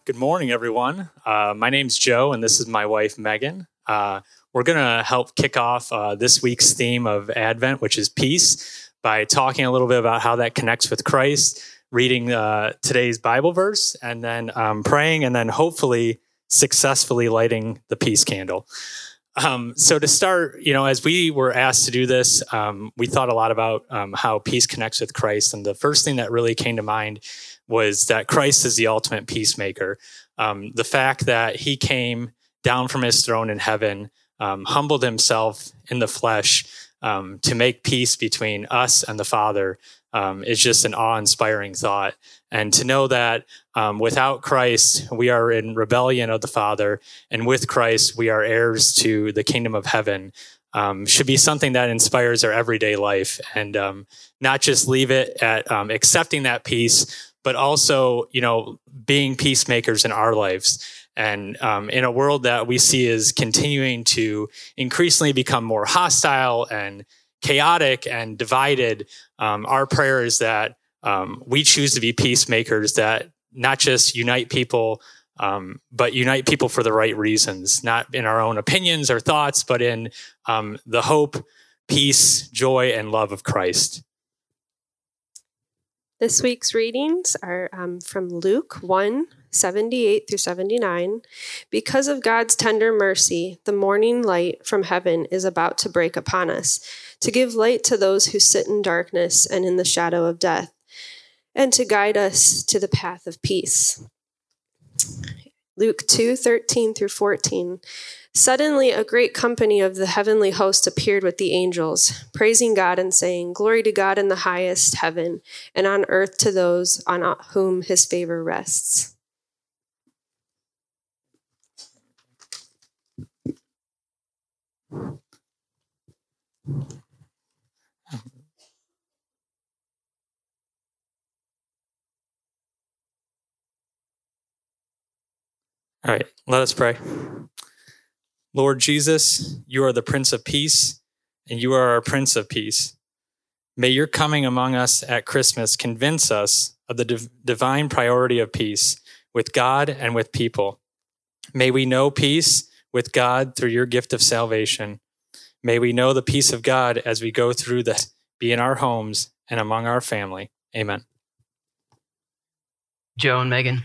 Good morning, everyone. My name's Joe, and this is my wife, Megan. We're going to help kick off this week's theme of Advent, which is peace, by talking a little bit about how that connects with Christ, reading today's Bible verse, and then praying, and then hopefully successfully lighting the peace candle. So to start, as we were asked to do this, we thought a lot about how peace connects with Christ. And the first thing that really came to mind was that Christ is the ultimate peacemaker. The fact that he came down from his throne in heaven, humbled himself in the flesh to make peace between us and the Father is just an awe-inspiring thought. And to know that without Christ, we are in rebellion of the Father, and with Christ, we are heirs to the kingdom of heaven, should be something that inspires our everyday life, and not just leave it at accepting that peace, but also, being peacemakers in our lives. And in a world that we see is continuing to increasingly become more hostile and chaotic and divided, our prayer is that we choose to be peacemakers that not just unite people, but unite people for the right reasons, not in our own opinions or thoughts, but in the hope, peace, joy, and love of Christ. This week's readings are from Luke 1:78 through 79. Because of God's tender mercy, the morning light from heaven is about to break upon us, to give light to those who sit in darkness and in the shadow of death, and to guide us to the path of peace. Luke 2:13 through 14. Suddenly a great company of the heavenly host appeared with the angels, praising God and saying, "Glory to God in the highest heaven, and on earth to those on whom his favor rests." All right, let us pray. Lord Jesus, you are the Prince of Peace, and you are our Prince of Peace. May your coming among us at Christmas convince us of the divine priority of peace with God and with people. May we know peace with God through your gift of salvation. May we know the peace of God as we go through this, be in our homes and among our family. Amen. Joe and Megan.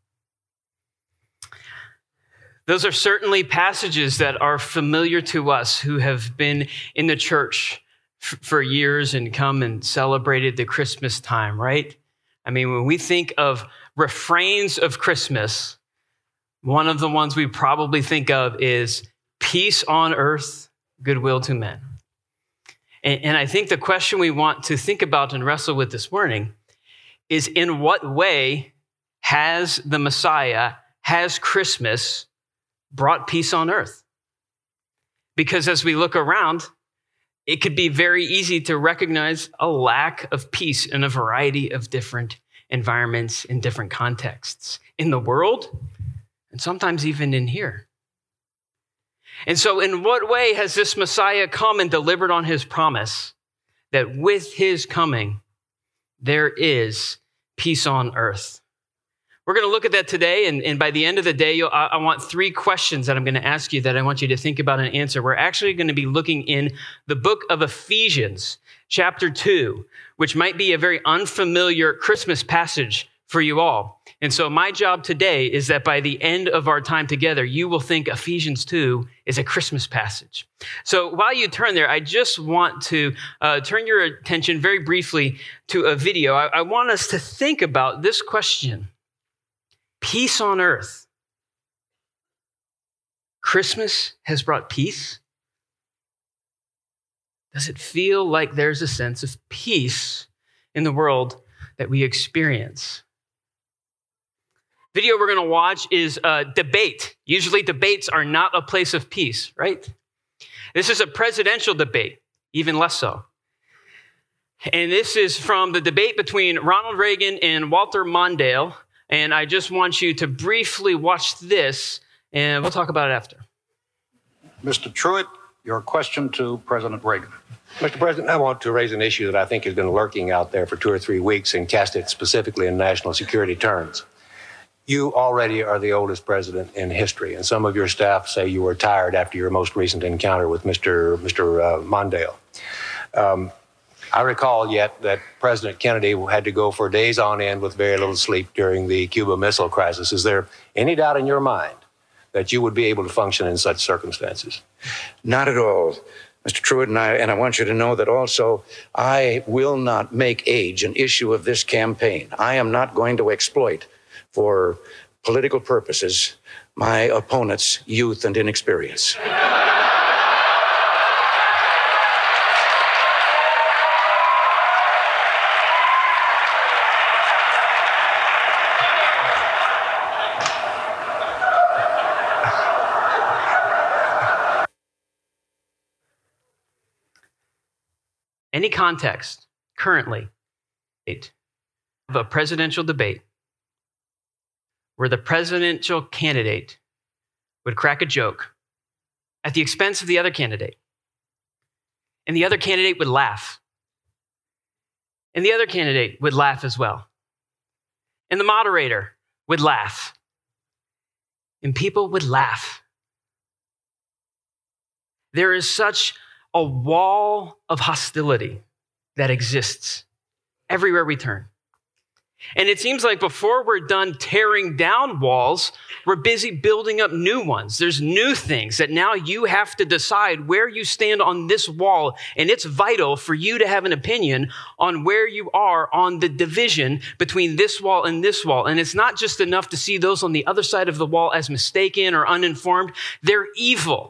Those are certainly passages that are familiar to us who have been in the church for years and come and celebrated the Christmas time, right? I mean, when we think of refrains of Christmas, one of the ones we probably think of is peace on earth, goodwill to men. And I think the question we want to think about and wrestle with this morning is, in what way has the Messiah, has Christmas brought peace on earth? Because as we look around, it could be very easy to recognize a lack of peace in a variety of different environments, in different contexts, in the world, and sometimes even in here. And so in what way has this Messiah come and delivered on his promise that with his coming, there is peace on earth? We're going to look at that today, and by the end of the day, I want three questions that I'm going to ask you that I want you to think about and answer. We're actually going to be looking in the book of Ephesians, chapter 2, which might be a very unfamiliar Christmas passage for you all. And so my job today is that by the end of our time together, you will think Ephesians 2 is a Christmas passage. So while you turn there, I just want to turn your attention very briefly to a video. I want us to think about this question. Peace on earth. Christmas has brought peace? Does it feel like there's a sense of peace in the world that we experience? Video we're going to watch is a debate. Usually debates are not a place of peace, right? This is a presidential debate, even less so. And this is from the debate between Ronald Reagan and Walter Mondale. And I just want you to briefly watch this, and we'll talk about it after. Mr. Truitt, your question to President Reagan. Mr. President, I want to raise an issue that I think has been lurking out there for 2 or 3 weeks and cast it specifically in national security terms. You already are the oldest president in history, and some of your staff say you were tired after your most recent encounter with Mr. Mondale. I recall yet that President Kennedy had to go for days on end with very little sleep during the Cuba Missile Crisis. Is there any doubt in your mind that you would be able to function in such circumstances? Not at all, Mr. Truitt, and I want you to know that also I will not make age an issue of this campaign. I am not going to exploit for political purposes my opponent's youth and inexperience. Any context currently of a presidential debate where the presidential candidate would crack a joke at the expense of the other candidate, and the other candidate would laugh, and the other candidate would laugh as well, and the moderator would laugh, and people would laugh. There is such a wall of hostility that exists everywhere we turn. And it seems like before we're done tearing down walls, we're busy building up new ones. There's new things that now you have to decide where you stand on this wall. And it's vital for you to have an opinion on where you are on the division between this wall and this wall. And it's not just enough to see those on the other side of the wall as mistaken or uninformed. They're evil.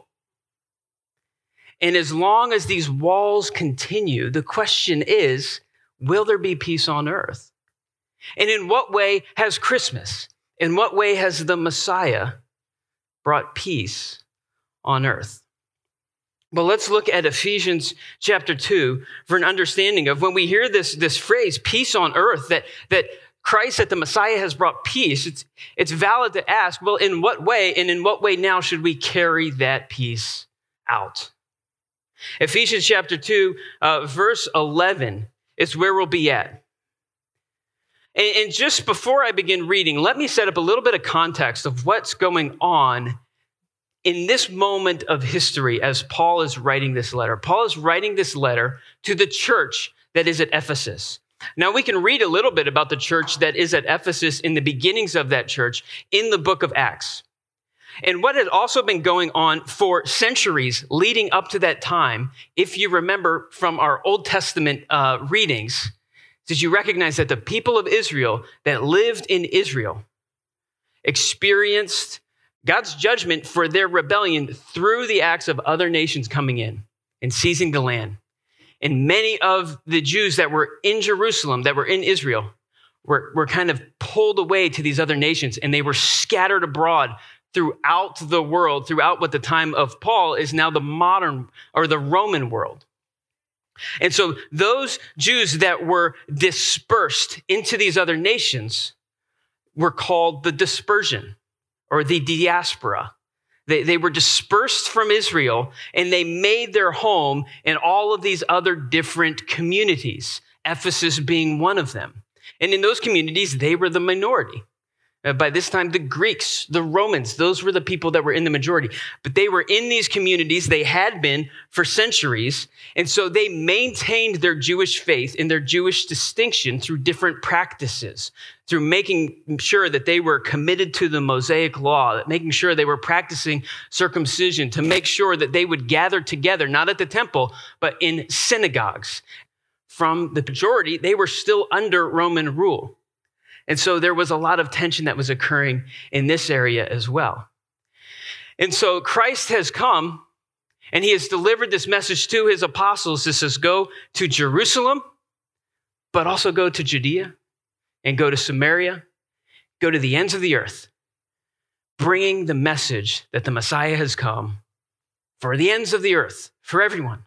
And as long as these walls continue, the question is, will there be peace on earth? And in what way has Christmas, in what way has the Messiah brought peace on earth? Well, let's look at Ephesians chapter 2 for an understanding of when we hear this phrase, peace on earth, that Christ, that the Messiah has brought peace. It's valid to ask, well, in what way, and in what way now should we carry that peace out? Ephesians chapter 2, verse 11 is where we'll be at. And just before I begin reading, let me set up a little bit of context of what's going on in this moment of history as Paul is writing this letter. Paul is writing this letter to the church that is at Ephesus. Now, we can read a little bit about the church that is at Ephesus in the beginnings of that church in the book of Acts. And what had also been going on for centuries leading up to that time, if you remember from our Old Testament readings, did you recognize that the people of Israel that lived in Israel experienced God's judgment for their rebellion through the acts of other nations coming in and seizing the land? And many of the Jews that were in Jerusalem, that were in Israel, were kind of pulled away to these other nations, and they were scattered abroad throughout the world, throughout what the time of Paul is now the modern or the Roman world. And so those Jews that were dispersed into these other nations were called the dispersion or the diaspora. They were dispersed from Israel, and they made their home in all of these other different communities, Ephesus being one of them. And in those communities, they were the minority. By this time, the Greeks, the Romans, those were the people that were in the majority. But they were in these communities. They had been for centuries. And so they maintained their Jewish faith and their Jewish distinction through different practices, through making sure that they were committed to the Mosaic law, making sure they were practicing circumcision, to make sure that they would gather together, not at the temple, but in synagogues. From the majority, they were still under Roman rule. And so there was a lot of tension that was occurring in this area as well. And so Christ has come and he has delivered this message to his apostles. This says, go to Jerusalem, but also go to Judea and go to Samaria, go to the ends of the earth, bringing the message that the Messiah has come for the ends of the earth, for everyone.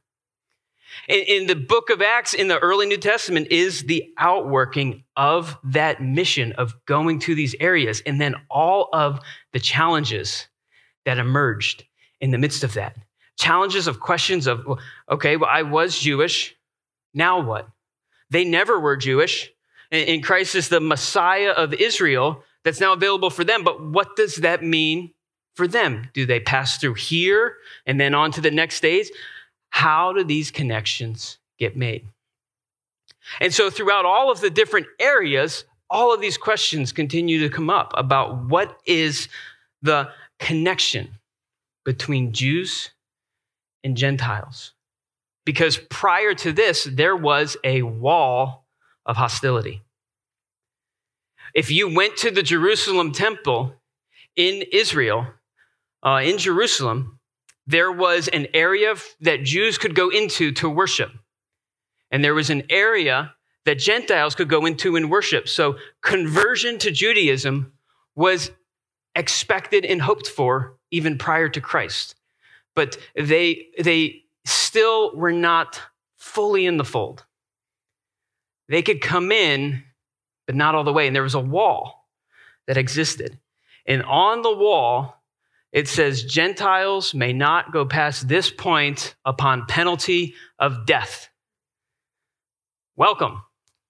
In the book of Acts, in the early New Testament, is the outworking of that mission of going to these areas, and then all of the challenges that emerged in the midst of that. Challenges of questions of, okay, well, I was Jewish, now what? They never were Jewish. And Christ is the Messiah of Israel. that's now available for them. But what does that mean for them? Do they pass through here and then on to the next stage? How do these connections get made? And so throughout all of the different areas, all of these questions continue to come up about what is the connection between Jews and Gentiles. Because prior to this, there was a wall of hostility. If you went to the Jerusalem temple in Israel, in Jerusalem, there was an area that Jews could go into to worship. And there was an area that Gentiles could go into and worship. So conversion to Judaism was expected and hoped for even prior to Christ. But they still were not fully in the fold. They could come in, but not all the way. And there was a wall that existed. And on the wall, it says, Gentiles may not go past this point upon penalty of death. Welcome.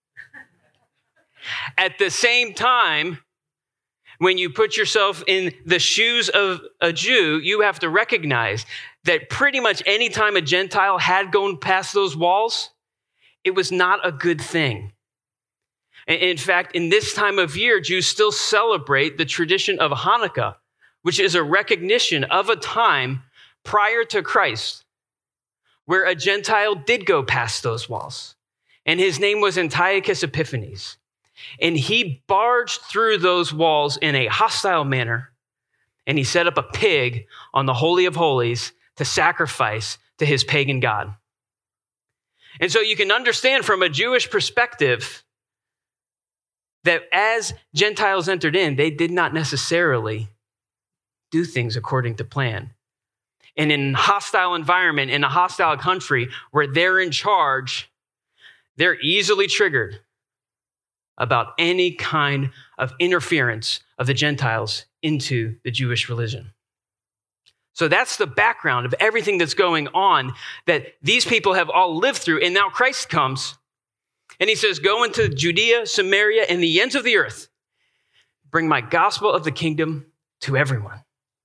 At the same time, when you put yourself in the shoes of a Jew, you have to recognize that pretty much any time a Gentile had gone past those walls, it was not a good thing. In fact, in this time of year, Jews still celebrate the tradition of Hanukkah, which is a recognition of a time prior to Christ where a Gentile did go past those walls. And his name was Antiochus Epiphanes. And he barged through those walls in a hostile manner, and he set up a pig on the Holy of Holies to sacrifice to his pagan god. And so you can understand from a Jewish perspective that as Gentiles entered in, they did not necessarily do things according to plan. And in a hostile environment, in a hostile country where they're in charge, they're easily triggered about any kind of interference of the Gentiles into the Jewish religion. So that's the background of everything that's going on that these people have all lived through. And now Christ comes and he says, go into Judea, Samaria, and the ends of the earth. Bring my gospel of the kingdom to everyone.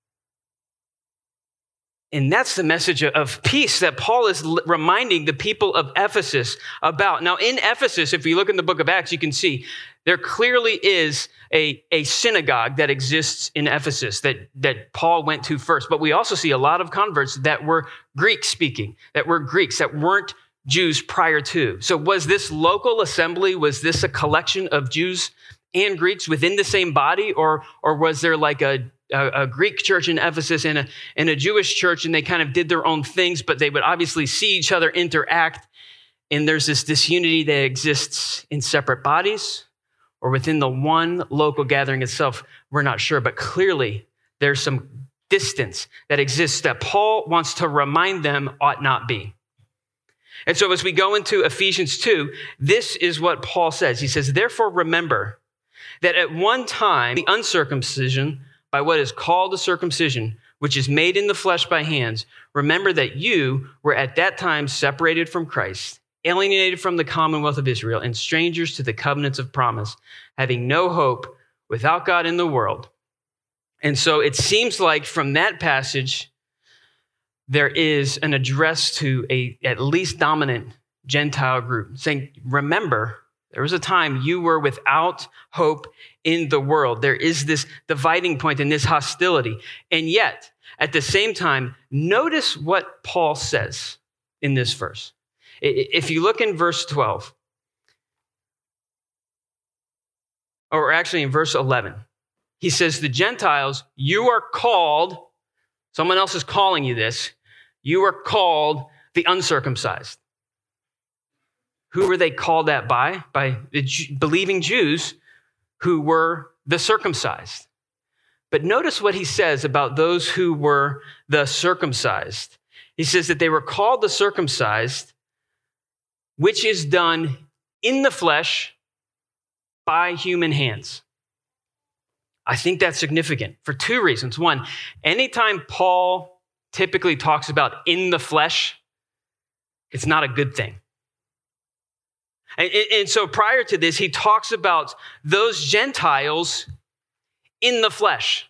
And that's the message of peace that Paul is reminding the people of Ephesus about. Now, in Ephesus, if you look in the book of Acts, you can see there clearly is a synagogue that exists in Ephesus that Paul went to first. But we also see a lot of converts that were Greek-speaking, that were Greeks, that weren't Jews prior to. So was this local assembly, was this a collection of Jews and Greeks within the same body? Or was there like a Greek church in Ephesus and a Jewish church, and they kind of did their own things, but they would obviously see each other interact, and there's this disunity that exists in separate bodies or within the one local gathering itself? We're not sure, but clearly there's some distance that exists that Paul wants to remind them ought not be. And so as we go into Ephesians 2, this is what Paul says. He says, therefore remember that at one time the uncircumcision by what is called the circumcision, which is made in the flesh by hands, remember that you were at that time separated from Christ, alienated from the commonwealth of Israel, and strangers to the covenants of promise, having no hope, without God in the world. And so it seems like from that passage, there is an address to a at least dominant Gentile group, saying, remember, there was a time you were without hope in the world. There is this dividing point and this hostility. And yet, at the same time, notice what Paul says in this verse. If you look in verse 12, or actually in verse 11, he says, the Gentiles, you are called, someone else is calling you this, you are called the uncircumcised. Who were they called that by? By the believing Jews who were the circumcised. But notice what he says about those who were the circumcised. He says that they were called the circumcised, which is done in the flesh by human hands. I think that's significant for two reasons. One, anytime Paul typically talks about in the flesh, it's not a good thing. And so prior to this, he talks about those Gentiles in the flesh.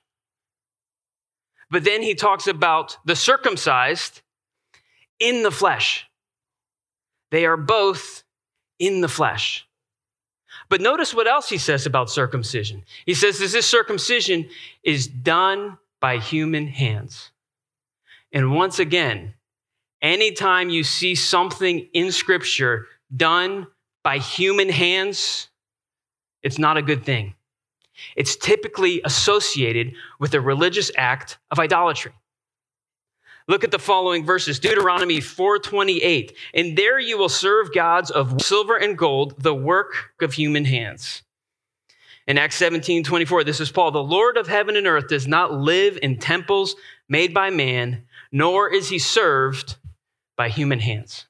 But then he talks about the circumcised in the flesh. They are both in the flesh. But notice what else he says about circumcision. He says that this circumcision is done by human hands. And once again, anytime you see something in Scripture done by human hands, it's not a good thing. It's typically associated with a religious act of idolatry. Look at the following verses, Deuteronomy 4:28. And there you will serve gods of silver and gold, the work of human hands. In Acts 17:24, this is Paul. The Lord of heaven and earth does not live in temples made by man, nor is he served by human hands.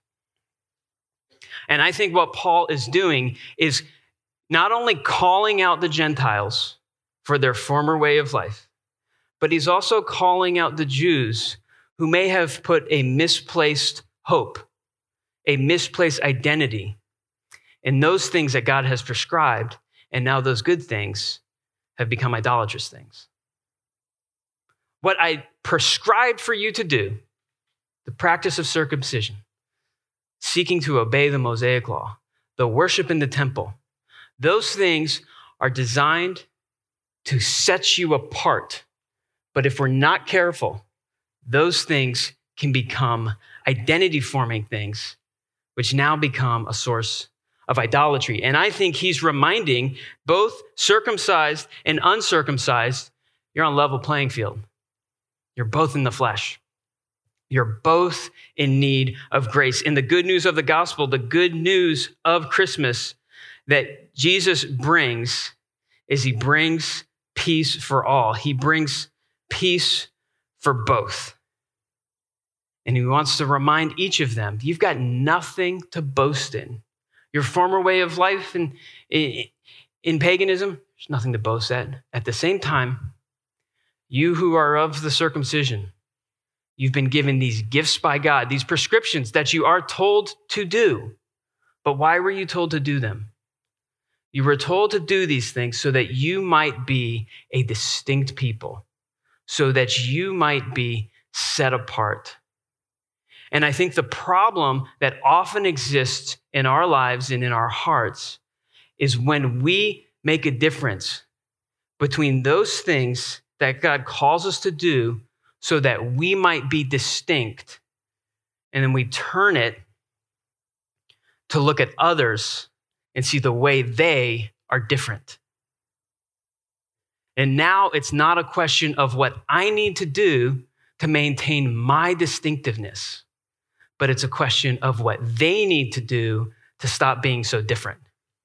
And I think what Paul is doing is not only calling out the Gentiles for their former way of life, but he's also calling out the Jews who may have put a misplaced hope, a misplaced identity in those things that God has prescribed, and now those good things have become idolatrous things. What I prescribed for you to do, the practice of circumcision, seeking to obey the Mosaic law, the worship in the temple, those things are designed to set you apart. But if we're not careful, those things can become identity-forming things, which now become a source of idolatry. And I think he's reminding both circumcised and uncircumcised, you're on level playing field. You're both in the flesh. You're both in need of grace. And the good news of the gospel, the good news of Christmas that Jesus brings is he brings peace for all. He brings peace for both. And he wants to remind each of them, you've got nothing to boast in. Your former way of life in paganism, there's nothing to boast at. At the same time, you who are of the circumcision, you've been given these gifts by God, these prescriptions that you are told to do. But why were you told to do them? You were told to do these things so that you might be a distinct people, so that you might be set apart. And I think the problem that often exists in our lives and in our hearts is when we make a difference between those things that God calls us to do so that we might be distinct, and then we turn it to look at others and see the way they are different. And now it's not a question of what I need to do to maintain my distinctiveness, but it's a question of what they need to do to stop being so different.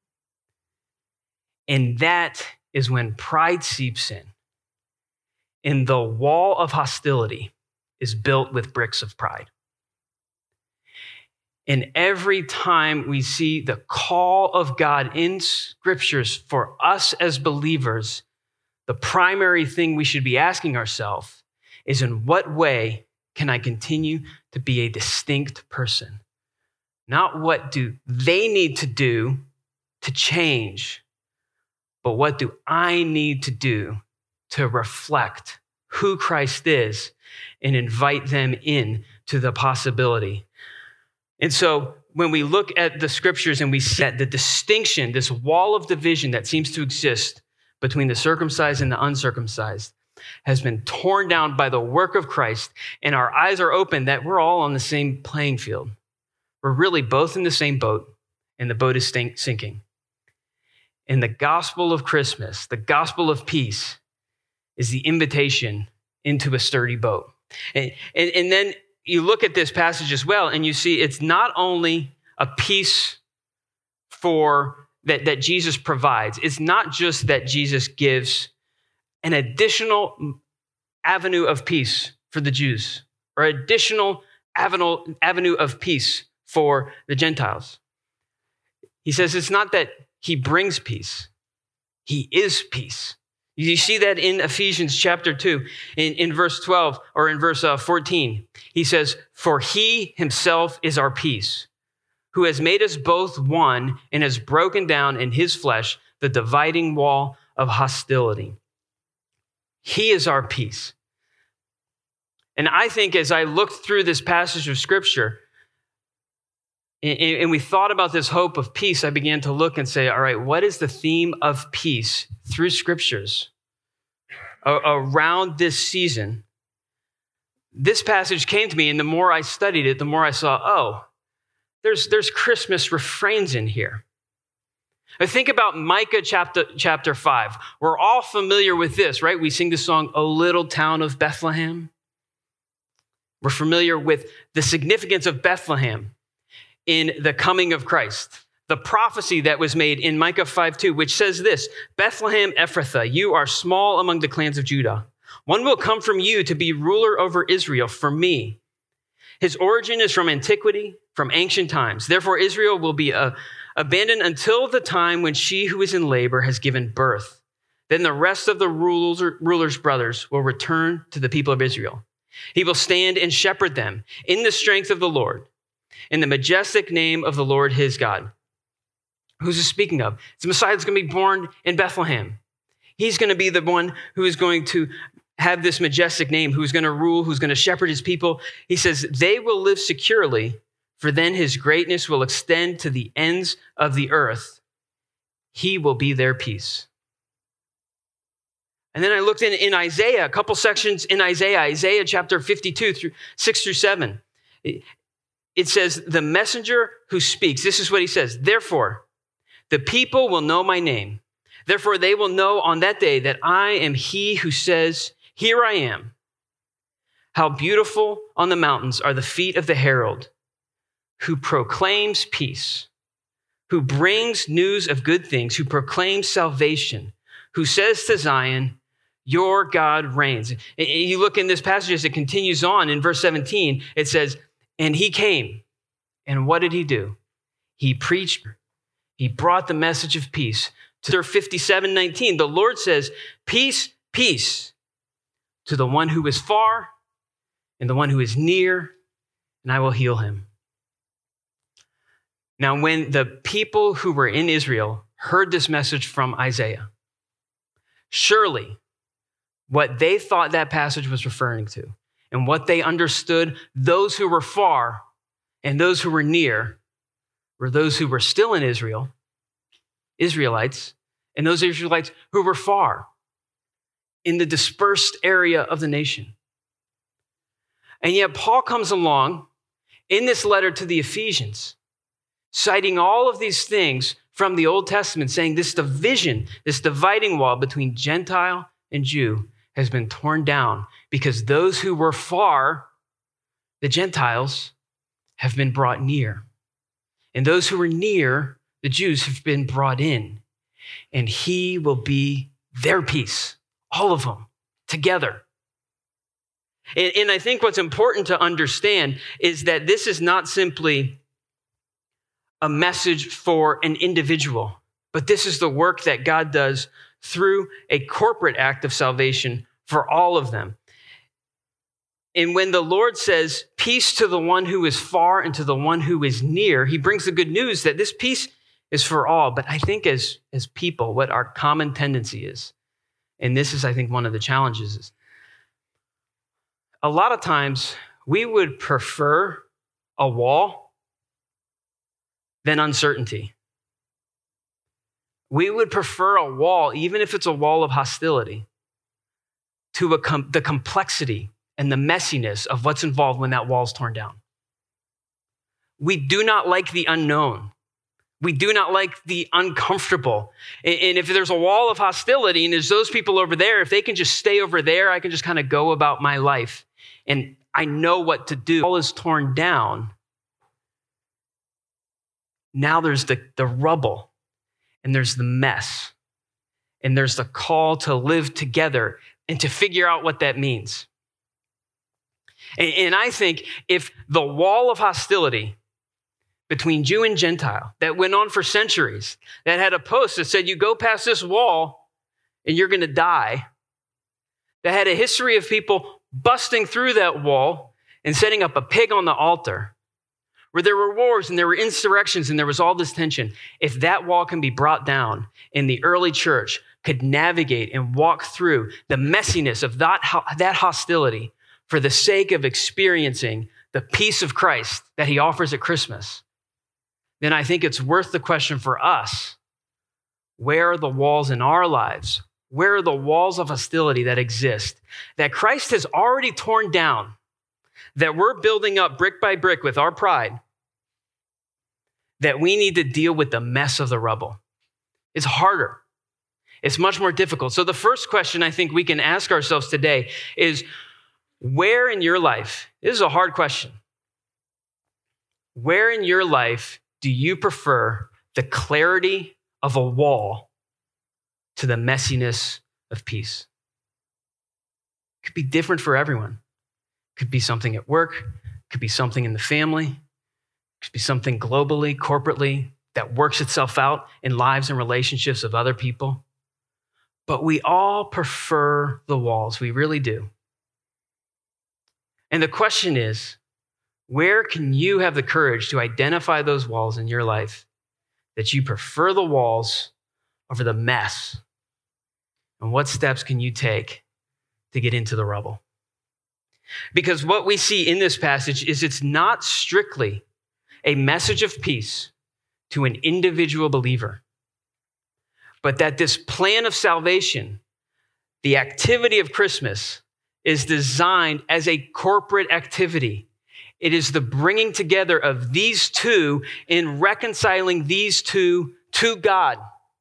And that is when pride seeps in. And the wall of hostility is built with bricks of pride. And every time we see the call of God in scriptures for us as believers, the primary thing we should be asking ourselves is, in what way can I continue to be a distinct person? Not what do they need to do to change, but what do I need to do to reflect who Christ is and invite them in to the possibility. And so when we look at the scriptures and we set the distinction, this wall of division that seems to exist between the circumcised and the uncircumcised has been torn down by the work of Christ, and our eyes are open that we're all on the same playing field. We're really both in the same boat, and the boat is sinking. And the gospel of Christmas, the gospel of peace, is the invitation into a sturdy boat. And then you look at this passage as well, and you see it's not only a peace for that Jesus provides. It's not just that Jesus gives an additional avenue of peace for the Jews, or additional avenue of peace for the Gentiles. He says it's not that he brings peace. He is peace. You see that in Ephesians chapter 2, in verse 12, or in verse 14. He says, "For he himself is our peace, who has made us both one and has broken down in his flesh the dividing wall of hostility." He is our peace. And I think as I looked through this passage of Scripture, and we thought about this hope of peace, I began to look and say, all right, what is the theme of peace through Scriptures around this season? This passage came to me, and the more I studied it, the more I saw, oh, there's Christmas refrains in here. I think about Micah chapter 5. We're all familiar with this, right? We sing the song, O Little Town of Bethlehem. We're familiar with the significance of Bethlehem in the coming of Christ. The prophecy that was made in Micah 5:2, which says this, Bethlehem Ephrathah, you are small among the clans of Judah. One will come from you to be ruler over Israel for me. His origin is from antiquity, from ancient times. Therefore, Israel will be abandoned until the time when she who is in labor has given birth. Then the rest of the ruler's brothers will return to the people of Israel. He will stand and shepherd them in the strength of the Lord, in the majestic name of the Lord his God. Who's he speaking of? It's the Messiah that's going to be born in Bethlehem. He's going to be the one who is going to have this majestic name, who's going to rule, who's going to shepherd his people. He says, they will live securely, for then his greatness will extend to the ends of the earth. He will be their peace. And then I looked in Isaiah, a couple sections in Isaiah chapter 52, 6-7. It says, the messenger who speaks, this is what he says, therefore, the people will know my name. Therefore, they will know on that day that I am he who says, here I am. How beautiful on the mountains are the feet of the herald who proclaims peace, who brings news of good things, who proclaims salvation, who says to Zion, your God reigns. You look in this passage as it continues on in verse 17, it says, and he came. And what did he do? He preached. He brought the message of peace. To 57:19, the Lord says, peace, peace to the one who is far and the one who is near, and I will heal him. Now, when the people who were in Israel heard this message from Isaiah, surely what they thought that passage was referring to and what they understood, those who were far and those who were near, were those who were still in Israel, Israelites, and those Israelites who were far in the dispersed area of the nation. And yet Paul comes along in this letter to the Ephesians, citing all of these things from the Old Testament, saying this division, this dividing wall between Gentile and Jew has been torn down because those who were far, the Gentiles, have been brought near. And those who were near, the Jews, have been brought in. And he will be their peace, all of them, together. And I think what's important to understand is that this is not simply a message for an individual, but this is the work that God does through a corporate act of salvation for all of them. And when the Lord says, peace to the one who is far and to the one who is near, he brings the good news that this peace is for all. But I think as people, what our common tendency is, and this is, I think, one of the challenges, is a lot of times we would prefer a wall than uncertainty. We would prefer a wall, even if it's a wall of hostility, to the complexity and the messiness of what's involved when that wall's torn down. We do not like the unknown. We do not like the uncomfortable. And if there's a wall of hostility and there's those people over there, if they can just stay over there, I can just kind of go about my life and I know what to do. The wall is torn down. Now there's the rubble and there's the mess and there's the call to live together and to figure out what that means. And I think if the wall of hostility between Jew and Gentile that went on for centuries, that had a post that said, you go past this wall and you're going to die, that had a history of people busting through that wall and setting up a pig on the altar, where there were wars and there were insurrections and there was all this tension, if that wall can be brought down in the early church could navigate and walk through the messiness of that hostility for the sake of experiencing the peace of Christ that he offers at Christmas, then I think it's worth the question for us. Where are the walls in our lives? Where are the walls of hostility that exist that Christ has already torn down, that we're building up brick by brick with our pride, that we need to deal with the mess of the rubble? It's harder. It's much more difficult. So the first question I think we can ask ourselves today is, where in your life, this is a hard question, where in your life do you prefer the clarity of a wall to the messiness of peace? It could be different for everyone. It could be something at work. It could be something in the family. It could be something globally, corporately, that works itself out in lives and relationships of other people. But we all prefer the walls. We really do. And the question is, where can you have the courage to identify those walls in your life that you prefer the walls over the mess? And what steps can you take to get into the rubble? Because what we see in this passage is it's not strictly a message of peace to an individual believer, but that this plan of salvation, the activity of Christmas, is designed as a corporate activity. It is the bringing together of these two in reconciling these two to God.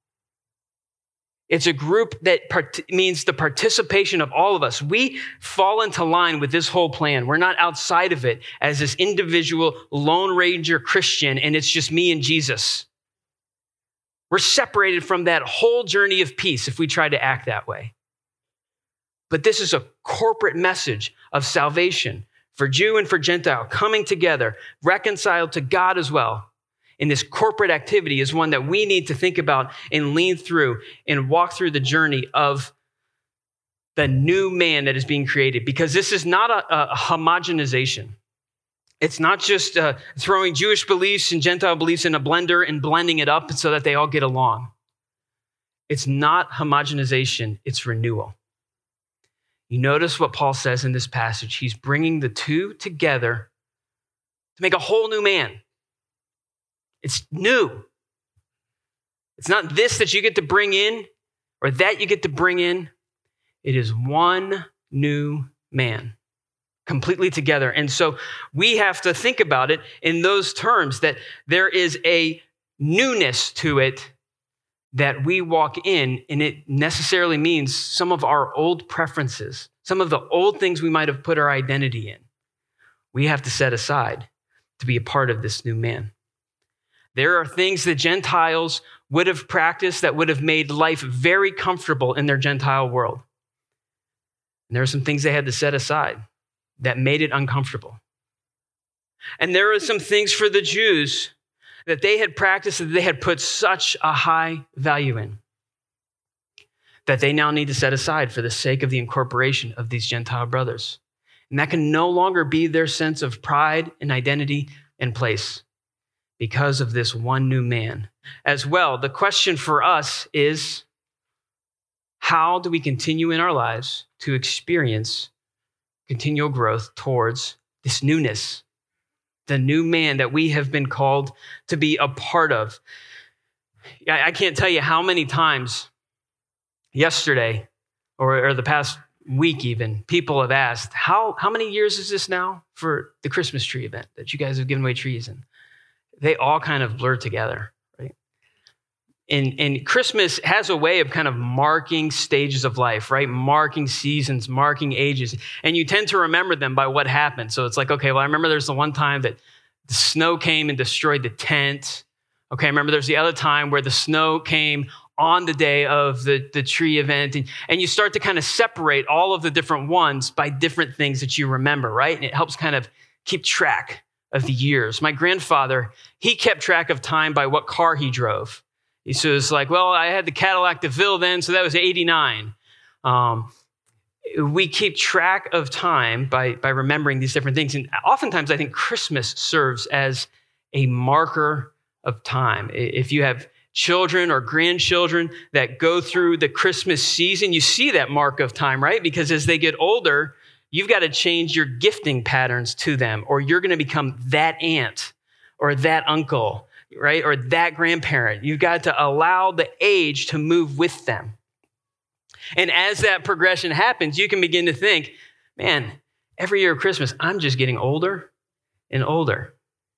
It's a group that means the participation of all of us. We fall into line with this whole plan. We're not outside of it as this individual Lone Ranger Christian, and it's just me and Jesus. We're separated from that whole journey of peace if we try to act that way. But this is a corporate message of salvation for Jew and for Gentile, coming together, reconciled to God as well. And this corporate activity is one that we need to think about and lean through and walk through the journey of the new man that is being created. Because this is not a homogenization. It's not just throwing Jewish beliefs and Gentile beliefs in a blender and blending it up so that they all get along. It's not homogenization, it's renewal. You notice what Paul says in this passage. He's bringing the two together to make a whole new man. It's new. It's not this that you get to bring in or that you get to bring in. It is one new man, completely together. And so we have to think about it in those terms, that there is a newness to it that we walk in, and it necessarily means some of our old preferences, some of the old things we might have put our identity in, we have to set aside to be a part of this new man. There are things that Gentiles would have practiced that would have made life very comfortable in their Gentile world. And there are some things they had to set aside that made it uncomfortable. And there are some things for the Jews that they had practiced, that they had put such a high value in, that they now need to set aside for the sake of the incorporation of these Gentile brothers. And that can no longer be their sense of pride and identity and place because of this one new man. As well, the question for us is, how do we continue in our lives to experience continual growth towards this newness, the new man that we have been called to be a part of? I can't tell you how many times yesterday or the past week even, people have asked, how many years is this now for the Christmas tree event that you guys have given away trees in? They all kind of blur together, right? And Christmas has a way of kind of marking stages of life, right? Marking seasons, marking ages. And you tend to remember them by what happened. So it's like, okay, well, I remember there's the one time that the snow came and destroyed the tent. Okay, I remember there's the other time where the snow came on the day of the tree event. And you start to kind of separate all of the different ones by different things that you remember, right? And it helps kind of keep track of the years. My grandfather, he kept track of time by what car he drove. So it's like, well, I had the Cadillac DeVille then, so that was 89. We keep track of time by remembering these different things. And oftentimes I think Christmas serves as a marker of time. If you have children or grandchildren that go through the Christmas season, you see that mark of time, right? Because as they get older, you've got to change your gifting patterns to them, or you're going to become that aunt or that uncle, right? Or that grandparent. You've got to allow the age to move with them. And as that progression happens, you can begin to think, man, every year of Christmas, I'm just getting older and older.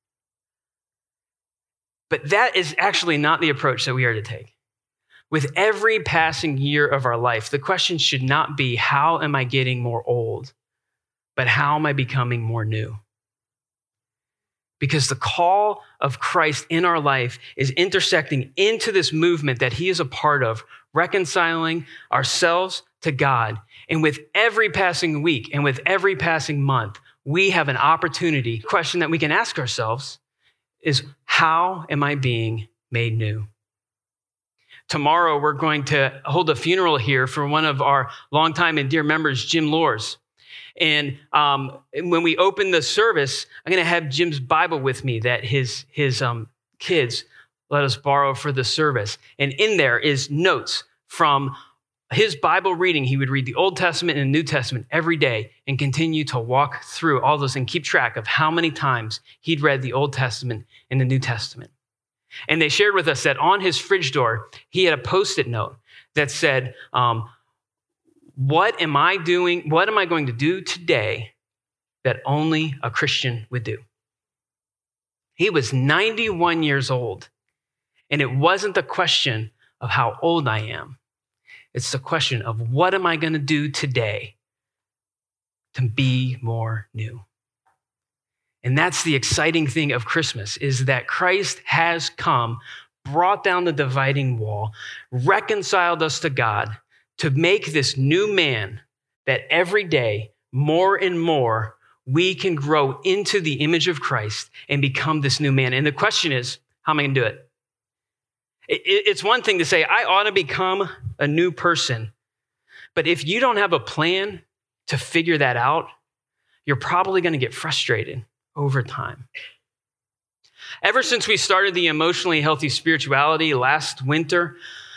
But that is actually not the approach that we are to take. With every passing year of our life, the question should not be, how am I getting more old? But how am I becoming more new? Because the call of Christ in our life is intersecting into this movement that he is a part of, reconciling ourselves to God. And with every passing week and with every passing month, we have an opportunity. The question that we can ask ourselves is, how am I being made new? Tomorrow, we're going to hold a funeral here for one of our longtime and dear members, Jim Lors. And when we open the service, I'm going to have Jim's Bible with me that his kids let us borrow for the service. And in there is notes from his Bible reading. He would read the Old Testament and the New Testament every day and continue to walk through all those and keep track of how many times he'd read the Old Testament and the New Testament. And they shared with us that on his fridge door, he had a Post-it note that said, what am I doing? What am I going to do today that only a Christian would do? He was 91 years old. And it wasn't the question of how old I am. It's the question of, what am I going to do today to be more new? And that's the exciting thing of Christmas, is that Christ has come, brought down the dividing wall, reconciled us to God to make this new man that every day, more and more, we can grow into the image of Christ and become this new man. And the question is, how am I going to do it? It's one thing to say, I ought to become a new person. But if you don't have a plan to figure that out, you're probably going to get frustrated over time. Ever since we started the Emotionally Healthy Spirituality last winter,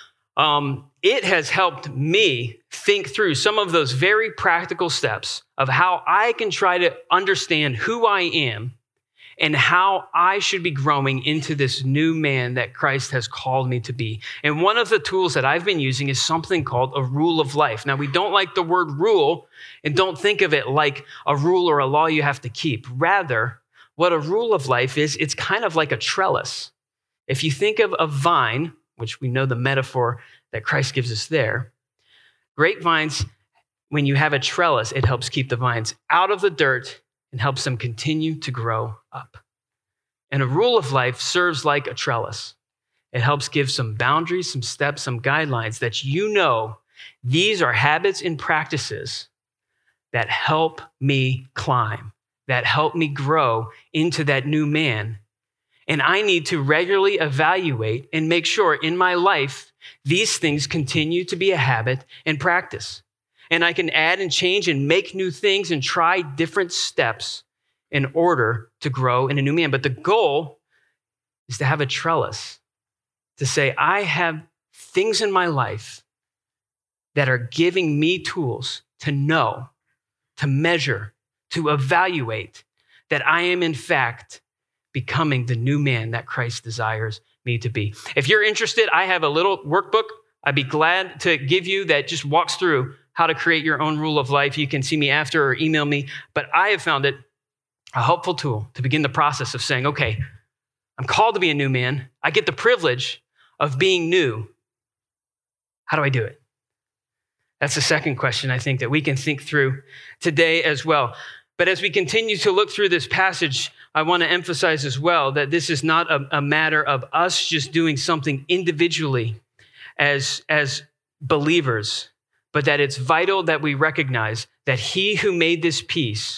it has helped me think through some of those very practical steps of how I can try to understand who I am and how I should be growing into this new man that Christ has called me to be. And one of the tools that I've been using is something called a rule of life. Now, we don't like the word rule, and don't think of it like a rule or a law you have to keep. Rather, what a rule of life is, it's kind of like a trellis. If you think of a vine, which we know the metaphor that Christ gives us there, grapevines, when you have a trellis, it helps keep the vines out of the dirt and helps them continue to grow up. And a rule of life serves like a trellis. It helps give some boundaries, some steps, some guidelines that you know these are habits and practices that help me climb, that help me grow into that new man. And I need to regularly evaluate and make sure in my life these things continue to be a habit and practice. And I can add and change and make new things and try different steps in order to grow in a new man. But the goal is to have a trellis, to say, I have things in my life that are giving me tools to know, to measure, to evaluate that I am in fact becoming the new man that Christ desires me to be. If you're interested, I have a little workbook I'd be glad to give you that just walks through how to create your own rule of life. You can see me after or email me, but I have found it a helpful tool to begin the process of saying, okay, I'm called to be a new man. I get the privilege of being new. How do I do it? That's the second question I think that we can think through today as well. But as we continue to look through this passage, I want to emphasize as well that this is not a matter of us just doing something individually as believers, but that it's vital that we recognize that he who made this peace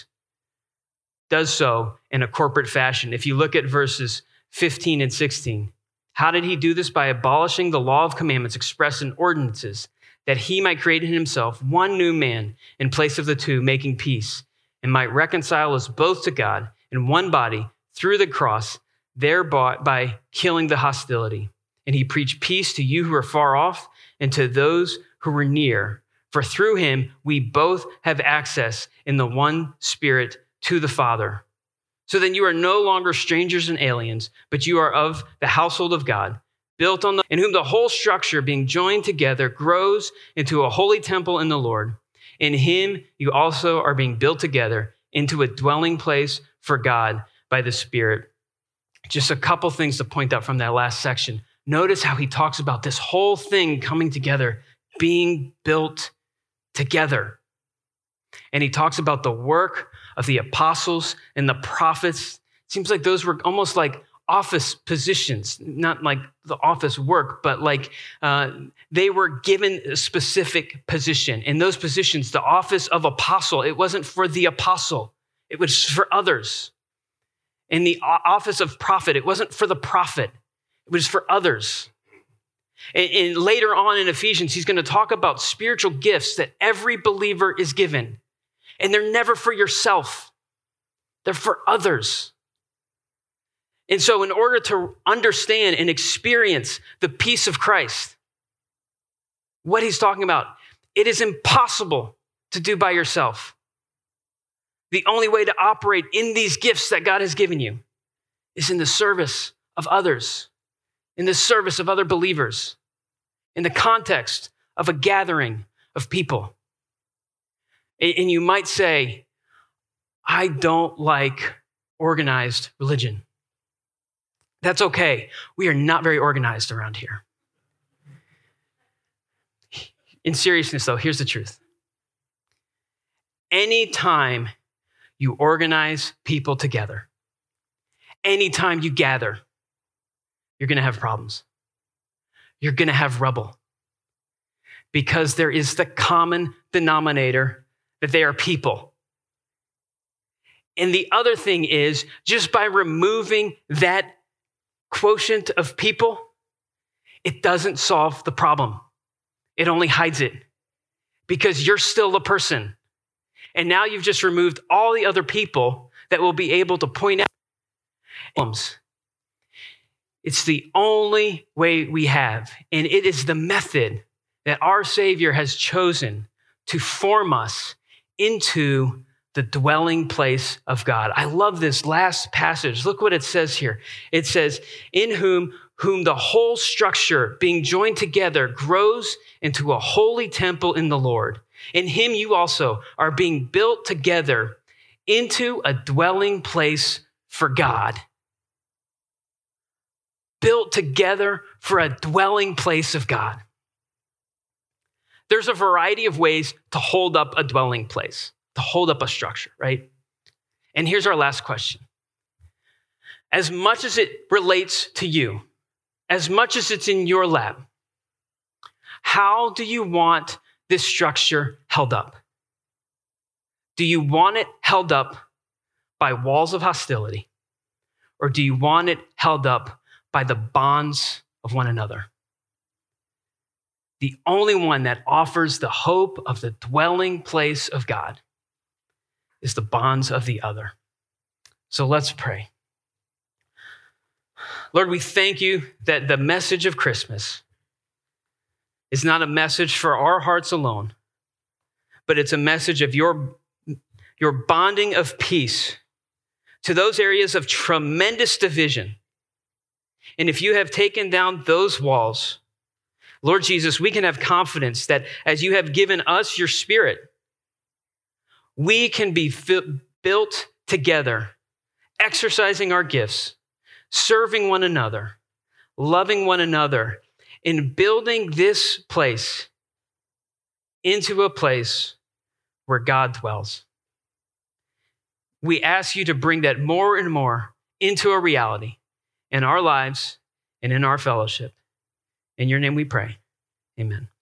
does so in a corporate fashion. If you look at verses 15 and 16, how did he do this? By abolishing the law of commandments expressed in ordinances, that he might create in himself one new man in place of the two, making peace, and might reconcile us both to God in one body through the cross, thereby killing the hostility. and he preached peace to you who are far off and to those who were near. For through him, we both have access in the one Spirit to the Father. So then you are no longer strangers and aliens, but you are of the household of God, built on in whom the whole structure being joined together grows into a holy temple in the Lord. In him, you also are being built together into a dwelling place for God by the Spirit. Just a couple things to point out from that last section. Notice how he talks about this whole thing coming together, being built together. And he talks about the work of the apostles and the prophets. It seems like those were almost like office positions, not like the office work, but like they were given a specific position. In those positions, the office of apostle, it wasn't for the apostle, it was for others. In the office of prophet, it wasn't for the prophet, it was for others. And later on in Ephesians, he's going to talk about spiritual gifts that every believer is given. And they're never for yourself. They're for others. And so in order to understand and experience the peace of Christ, what he's talking about, it is impossible to do by yourself. The only way to operate in these gifts that God has given you is in the service of others, in the service of other believers, in the context of a gathering of people. And you might say, I don't like organized religion. That's okay. We are not very organized around here. In seriousness, though, here's the truth. Anytime you organize people together, anytime you gather, you're going to have problems. You're going to have rubble. Because there is the common denominator that they are people. And the other thing is, just by removing that quotient of people, it doesn't solve the problem. It only hides it. Because you're still a person. And now you've just removed all the other people that will be able to point out problems. It's the only way we have. And it is the method that our Savior has chosen to form us into the dwelling place of God. I love this last passage. Look what it says here. It says, in whom the whole structure being joined together grows into a holy temple in the Lord. In him you also are being built together into a dwelling place for God. Built together for a dwelling place of God. There's a variety of ways to hold up a dwelling place, to hold up a structure, right? And here's our last question. As much as it relates to you, as much as it's in your lap, how do you want this structure held up? Do you want it held up by walls of hostility? Or do you want it held up by the bonds of one another? The only one that offers the hope of the dwelling place of God is the bonds of the other. So let's pray. Lord, we thank you that the message of Christmas is not a message for our hearts alone, but it's a message of your bonding of peace to those areas of tremendous division. And if you have taken down those walls, Lord Jesus, we can have confidence that as you have given us your Spirit, we can be built together, exercising our gifts, serving one another, loving one another, and building this place into a place where God dwells. We ask you to bring that more and more into a reality in our lives and in our fellowship. In your name we pray. Amen.